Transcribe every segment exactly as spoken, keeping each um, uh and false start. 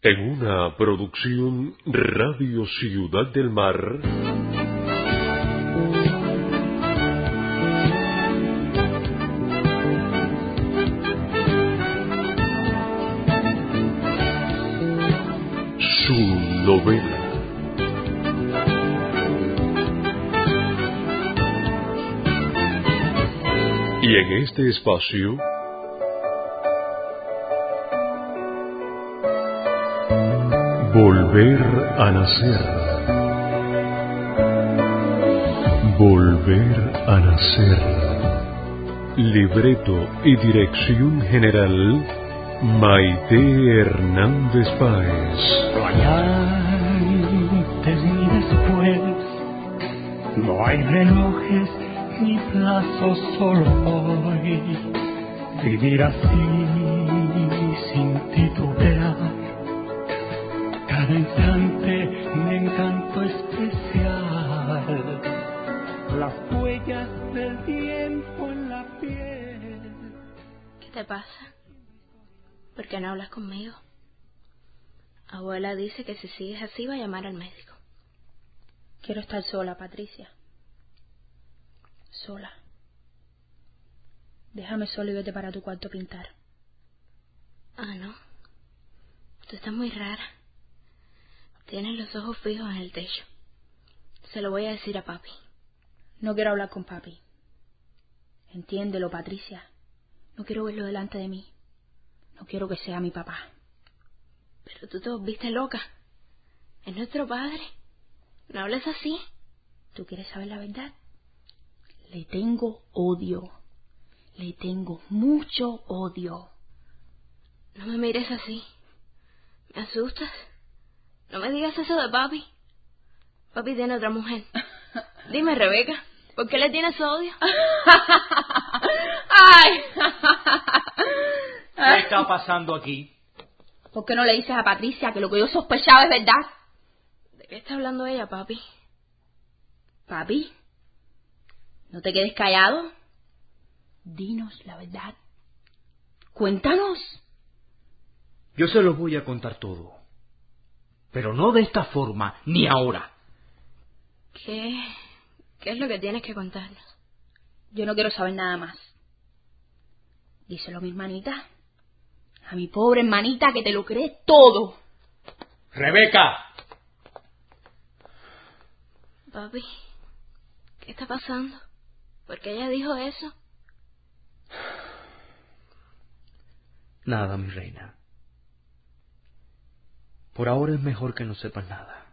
En una producción Radio Ciudad del Mar. Su novela. Y en este espacio Volver a nacer. Volver a nacer. Libreto y dirección general Maite Hernández Páez. No hay antes ni después, no hay relojes ni plazos, solo hoy. Vivir así sin titubear, cada instante un encanto especial, las huellas del tiempo en la piel. ¿Qué te pasa? ¿Por qué no hablas conmigo? Abuela dice que si sigues así va a llamar al médico. Quiero estar sola, Patricia. Sola. Déjame sola y vete para tu cuarto a pintar. Ah, no. Tú estás muy rara. Tienes los ojos fijos en el techo. Se lo voy a decir a papi. No quiero hablar con papi. Entiéndelo, Patricia. No quiero verlo delante de mí. No quiero que sea mi papá. Pero tú te volviste loca. Es nuestro padre. No hables así. ¿Tú quieres saber la verdad? Le tengo odio. Le tengo mucho odio. No me mires así. Me asustas. No me digas eso de papi. Papi tiene otra mujer. Dime, Rebeca, ¿por qué le tienes odio? ¡Ay! ¿Qué está pasando aquí? ¿Por qué no le dices a Patricia que lo que yo sospechaba es verdad? ¿De qué está hablando ella, papi? ¿Papi? ¿No te quedes callado? Dinos la verdad. Cuéntanos. Yo se los voy a contar todo. Pero no de esta forma, ni ahora. ¿Qué? ¿Qué es lo que tienes que contarnos? Yo no quiero saber nada más. Díselo a mi hermanita. A mi pobre hermanita que te lo cree todo. ¡Rebeca! Papi, ¿qué está pasando? ¿Por qué ella dijo eso? Nada, mi reina. Por ahora es mejor que no sepas nada.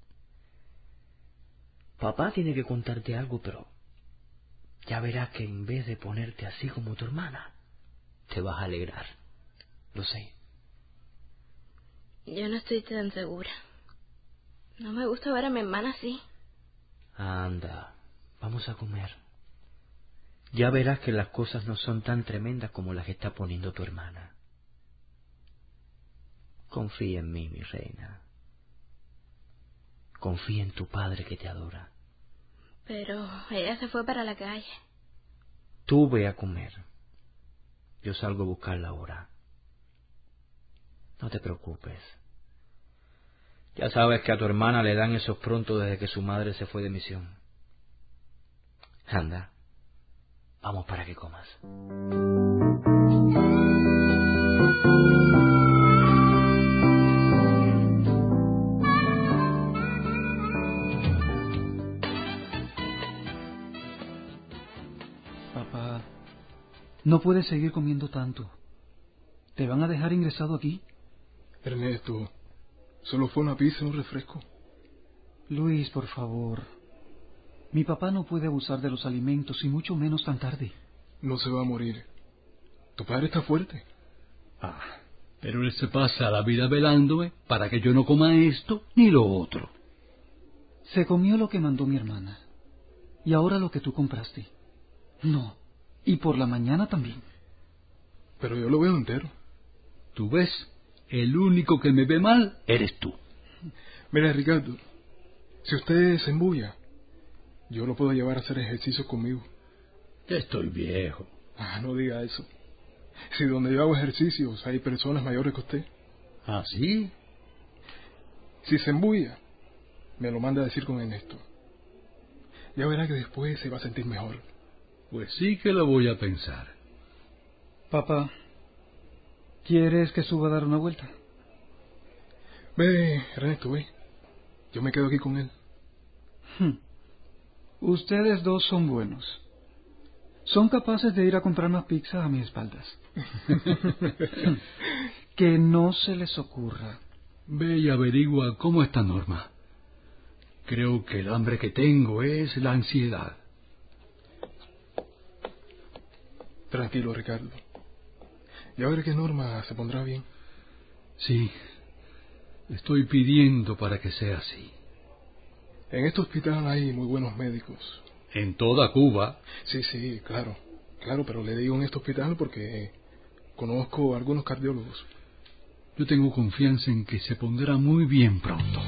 Papá tiene que contarte algo, pero ya verás que en vez de ponerte así como tu hermana, te vas a alegrar. Lo sé. Yo no estoy tan segura. No me gusta ver a mi hermana así. Anda, vamos a comer. Ya verás que las cosas no son tan tremendas como las que está poniendo tu hermana. Confía en mí, mi reina. Confía en tu padre que te adora. Pero ella se fue para la calle. Tú ve a comer. Yo salgo a buscarla ahora. No te preocupes. Ya sabes que a tu hermana le dan esos pronto desde que su madre se fue de misión. Anda, vamos para que comas. Papá, no puedes seguir comiendo tanto. ¿Te van a dejar ingresado aquí? Ernesto, solo fue una pizza y un refresco. Luis, por favor. Mi papá no puede abusar de los alimentos, y mucho menos tan tarde. No se va a morir. Tu padre está fuerte. Ah, pero él se pasa la vida velándome para que yo no coma esto ni lo otro. Se comió lo que mandó mi hermana. Y ahora lo que tú compraste. No. Y por la mañana también. Pero yo lo veo entero. ¿Tú ves? El único que me ve mal eres tú. Mira, Ricardo, si usted se embulla, yo lo puedo llevar a hacer ejercicio conmigo. Ya estoy viejo. Ah, no diga eso. Si donde yo hago ejercicios hay personas mayores que usted. ¿Ah, sí? Si se embulla, me lo manda a decir con Ernesto. Ya verá que después se va a sentir mejor. Pues sí que lo voy a pensar. Papá, ¿quieres que suba a dar una vuelta? Ve, Ernesto, ve. Yo me quedo aquí con él. Hmm. Ustedes dos son buenos. Son capaces de ir a comprar más pizza a mis espaldas. Que no se les ocurra. Ve y averigua cómo está Norma. Creo que el hambre que tengo es la ansiedad. Tranquilo, Ricardo. Ya veré que Norma se pondrá bien. Sí, estoy pidiendo para que sea así. En este hospital hay muy buenos médicos. En toda Cuba. Sí, sí, claro. Claro, pero le digo en este hospital porque conozco a algunos cardiólogos. Yo tengo confianza en que se pondrá muy bien pronto.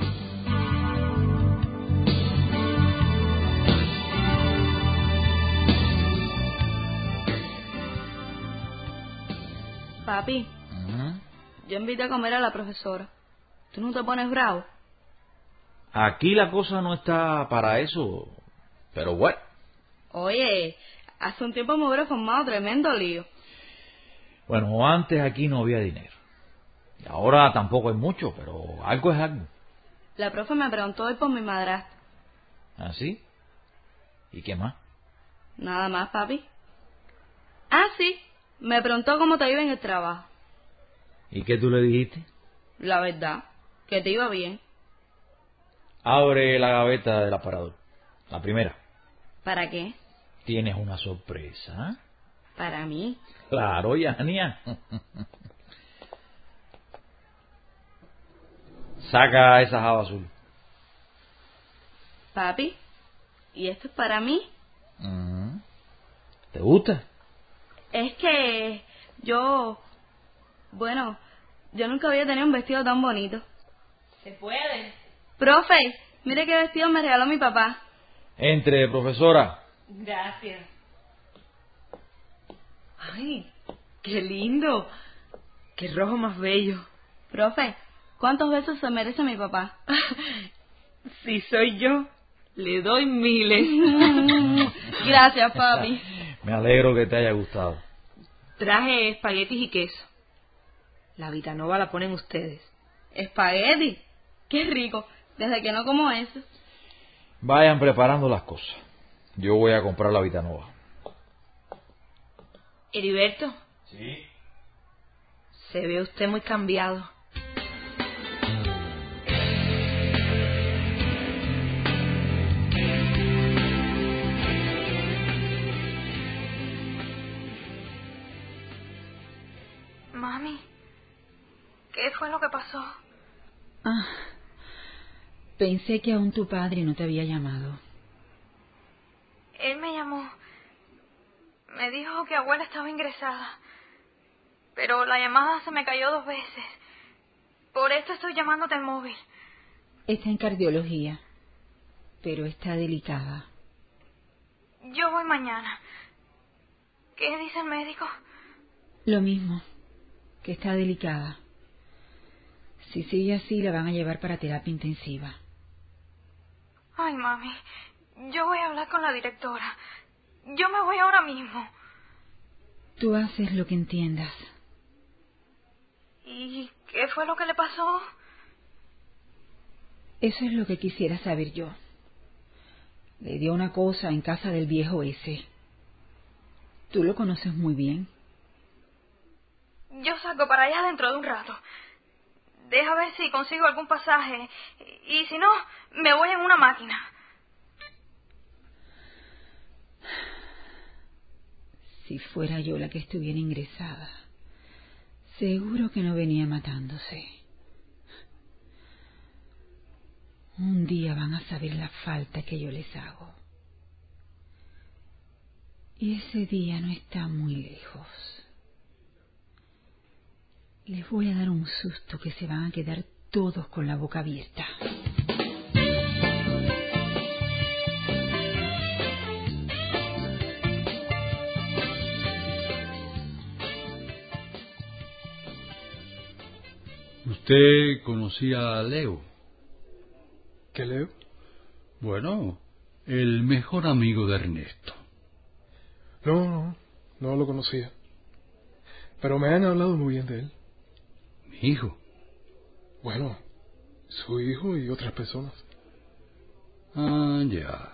Papi, ¿Mm? yo invité a comer a la profesora. ¿Tú no te pones bravo? Aquí la cosa no está para eso, pero bueno. Oye, hace un tiempo me hubiera formado tremendo lío. Bueno, antes aquí no había dinero. Y ahora tampoco hay mucho, pero algo es algo. La profe me preguntó hoy por mi madrastra. ¿Ah, sí? ¿Y qué más? Nada más, papi. Ah, sí, me preguntó cómo te iba en el trabajo. ¿Y qué tú le dijiste? La verdad, que te iba bien. Abre la gaveta del aparador. La primera. ¿Para qué? Tienes una sorpresa. Para mí. Claro, Yania. Saca esa java azul. Papi, ¿y esto es para mí? Uh-huh. ¿Te gusta? Es que yo... Bueno, yo nunca había tenido un vestido tan bonito. ¿Se puede? Profe, mire qué vestido me regaló mi papá. Entre, profesora. Gracias. Ay, qué lindo. Qué rojo más bello. Profe, ¿cuántos besos se merece mi papá? Si soy yo, le doy miles. Gracias, papi. Me alegro que te haya gustado. Traje espaguetis y queso. La vitanova la ponen ustedes. ¿Espagueti? Qué rico. Desde que no como eso. Vayan preparando las cosas. Yo voy a comprar la vitanova. Heriberto. Sí. Se ve usted muy cambiado. Mami, ¿qué fue lo que pasó? Ah, pensé que aún tu padre no te había llamado. Él me llamó. Me dijo que abuela estaba ingresada. Pero la llamada se me cayó dos veces. Por esto estoy llamándote al móvil. Está en cardiología, pero está delicada. Yo voy mañana. ¿Qué dice el médico? Lo mismo, que está delicada. Si sigue así, la van a llevar para terapia intensiva. Ay, mami, yo voy a hablar con la directora. Yo me voy ahora mismo. Tú haces lo que entiendas. ¿Y qué fue lo que le pasó? Eso es lo que quisiera saber yo. Le dio una cosa en casa del viejo ese. Tú lo conoces muy bien. Yo salgo para allá dentro de un rato. Deja ver si consigo algún pasaje. Y si no, me voy en una máquina. Si fuera yo la que estuviera ingresada, seguro que no venía matándose. Un día van a saber la falta que yo les hago. Y ese día no está muy lejos. Les voy a dar un susto que se van a quedar todos con la boca abierta. ¿Usted conocía a Leo? ¿Qué leo? Bueno, el mejor amigo de Ernesto. No, no, no lo conocía. Pero me han hablado muy bien de él. ¿Mi hijo? Bueno, su hijo y otras personas. Ah, ya.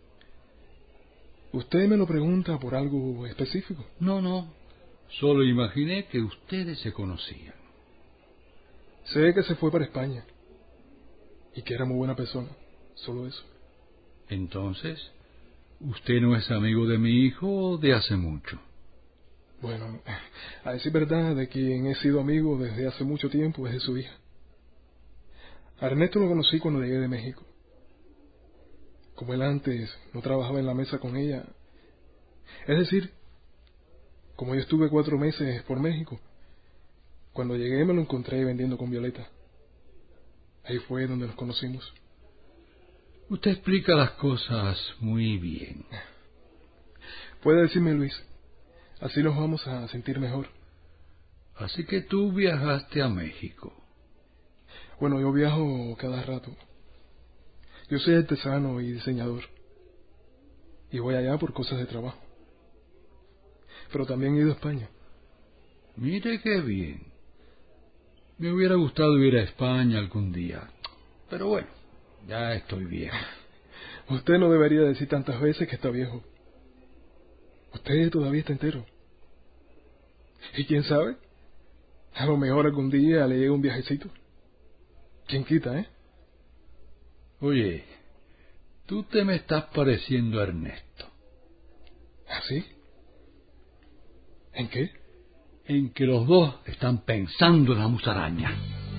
¿Usted me lo pregunta por algo específico? No, no. Solo imaginé que ustedes se conocían. Sé que se fue para España. Y que era muy buena persona. Solo eso. Entonces, ¿usted no es amigo de mi hijo de hace mucho? Bueno, a decir verdad, de quien he sido amigo desde hace mucho tiempo es de su hija. A Ernesto lo conocí cuando llegué de México. Como él antes no trabajaba en la mesa con ella. Es decir, como yo estuve cuatro meses por México, cuando llegué me lo encontré vendiendo con Violeta. Ahí fue donde nos conocimos. Usted explica las cosas muy bien. Puede decirme, Luis, así nos vamos a sentir mejor. Así que tú viajaste a México. Bueno, yo viajo cada rato. Yo soy artesano y diseñador. Y voy allá por cosas de trabajo. Pero también he ido a España. Mire qué bien. Me hubiera gustado ir a España algún día. Pero bueno, ya estoy viejo. Usted no debería decir tantas veces que está viejo. Usted todavía está entero. Y quién sabe, a lo mejor algún día le llega un viajecito. ¿Quién quita, eh? Oye, tú te me estás pareciendo a Ernesto. ¿Ah, sí? ¿En qué? En que los dos están pensando en la musaraña.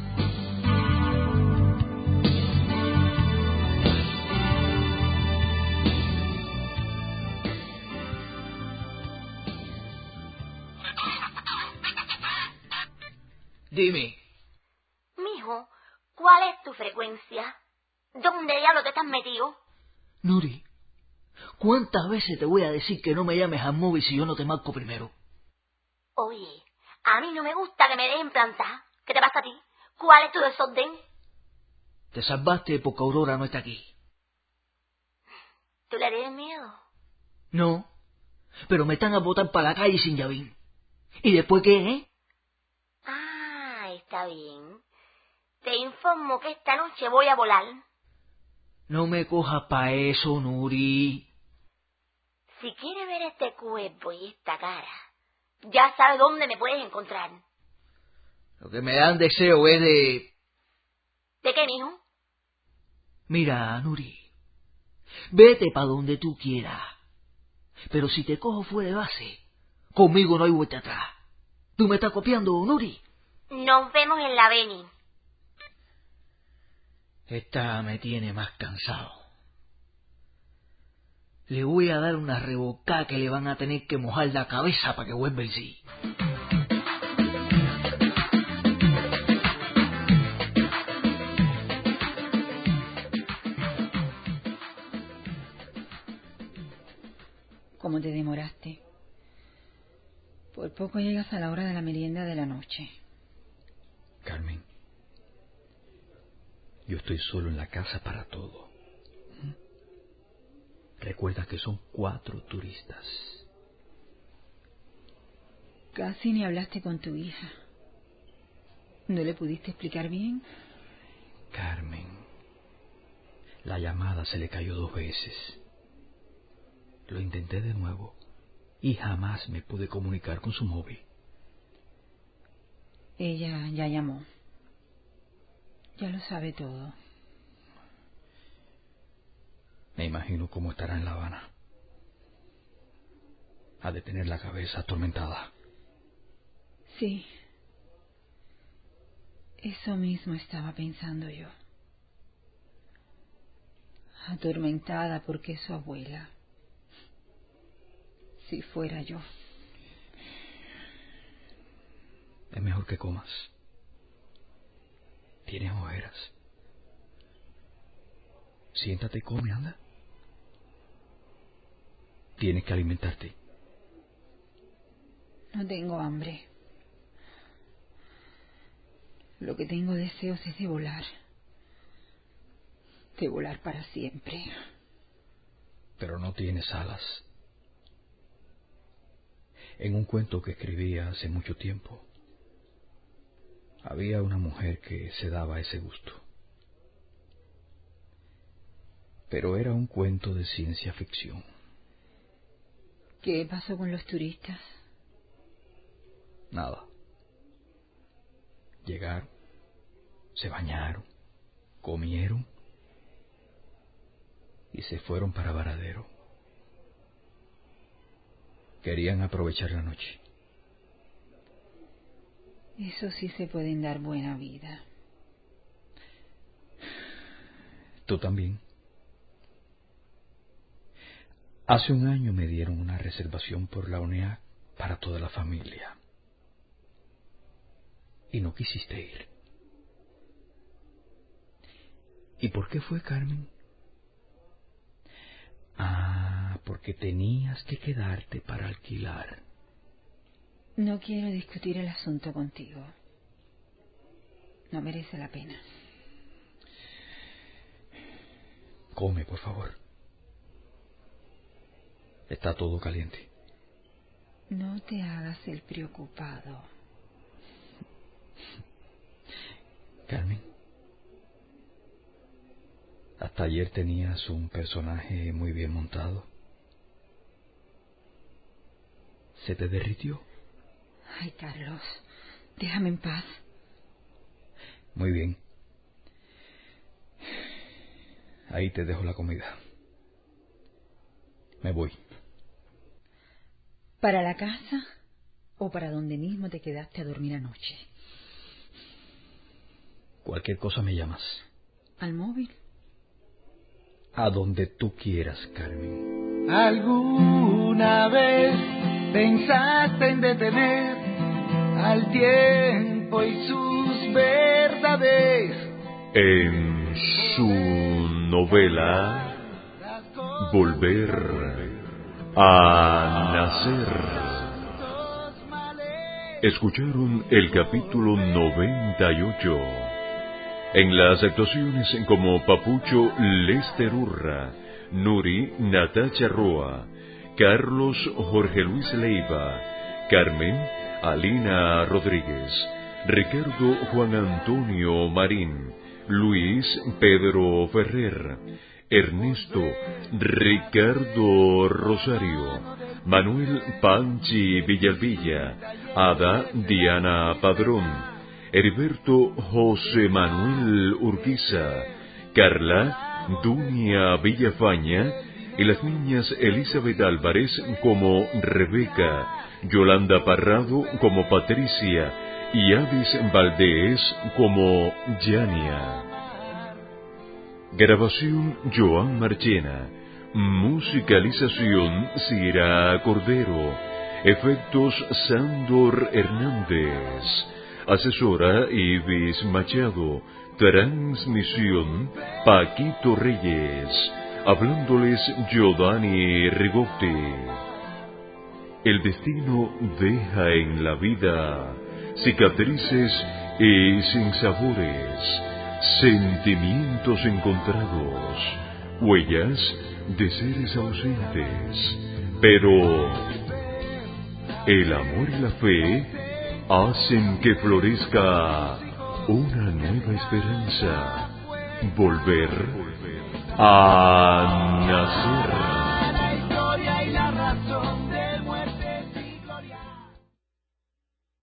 Dime. Mijo, ¿cuál es tu frecuencia? ¿Dónde diablo te estás metido? Nuri, ¿cuántas veces te voy a decir que no me llames al móvil si yo no te marco primero? Oye, a mí no me gusta que me dejen plantar. ¿Qué te pasa a ti? ¿Cuál es tu desorden? Te salvaste porque Aurora no está aquí. ¿Tú le tienes miedo? No, pero me están a botar para la calle sin llavín. ¿Y después qué, eh? Ah, está bien. Te informo que esta noche voy a volar. No me cojas pa' eso, Nuri. Si quieres ver este cuerpo y esta cara, ya sabes dónde me puedes encontrar. Lo que me dan deseo es de... ¿De qué, mijo? Mira, Nuri, vete pa' donde tú quieras. Pero si te cojo fuera de base, conmigo no hay vuelta atrás. ¿Tú me estás copiando, Nuri? Nos vemos en la Beni. Esta me tiene más cansado. Le voy a dar una rebocada que le van a tener que mojar la cabeza para que vuelva el sí. ¿Cómo te demoraste? Por poco llegas a la hora de la merienda de la noche. Carmen, yo estoy solo en la casa para todo. Recuerda que son cuatro turistas. Casi ni hablaste con tu hija. ¿No le pudiste explicar bien? Carmen, la llamada se le cayó dos veces. Lo intenté de nuevo y jamás me pude comunicar con su móvil. Ella ya llamó. Ya lo sabe todo. Me imagino cómo estará en La Habana. Ha de tener la cabeza atormentada. Sí. Eso mismo estaba pensando yo. Atormentada porque es su abuela. Si fuera yo. Es mejor que comas. Tienes ojeras. Siéntate y come, anda. Tienes que alimentarte. No tengo hambre. Lo que tengo deseos es de volar. de volar para siempre. Pero no tienes alas. En un cuento que escribía hace mucho tiempo, había una mujer que se daba ese gusto. Pero era un cuento de ciencia ficción. ¿Qué pasó con los turistas? Nada. Llegaron, se bañaron, comieron y se fueron para Varadero. Querían aprovechar la noche. Eso sí se pueden dar buena vida. Tú también. Hace un año me dieron una reservación por la O N E A para toda la familia. Y no quisiste ir. ¿Y por qué fue, Carmen? Ah, porque tenías que quedarte para alquilar. No quiero discutir el asunto contigo. No merece la pena. Come, por favor. Está todo caliente. No te hagas el preocupado. Carmen, hasta ayer tenías un personaje muy bien montado. ¿Se te derritió? Ay, Carlos, déjame en paz. Muy bien. Ahí te dejo la comida. Me voy. ¿Para la casa o para donde mismo te quedaste a dormir anoche? Cualquier cosa me llamas. ¿Al móvil? A donde tú quieras, Carmen. ¿Alguna vez pensaste en detener al tiempo y sus verdades? En su novela Volver a nacer, escucharon el capítulo noventa y ocho. En las actuaciones como Papucho Lester Urra, Nuri Natacha Roa, Carlos Jorge Luis Leiva, Carmen Alina Rodríguez, Ricardo Juan Antonio Marín, Luis Pedro Ferrer, Ernesto Ricardo Rosario, Manuel Panchi Villalvilla, Ada Diana Padrón, Heriberto José Manuel Urquiza, Carla Dunia Villafaña y las niñas Elizabeth Álvarez como Rebeca, Yolanda Parrado como Patricia y Avis Valdés como Yania. Grabación Joan Marchena. Musicalización Cira Cordero. Efectos Sándor Hernández. Asesora Ibis Machado. Transmisión Paquito Reyes. Hablándoles Giovanni Rigotti. El destino deja en la vida cicatrices y sinsabores, sentimientos encontrados, huellas de seres ausentes. Pero el amor y la fe hacen que florezca una nueva esperanza. Volver a nacer.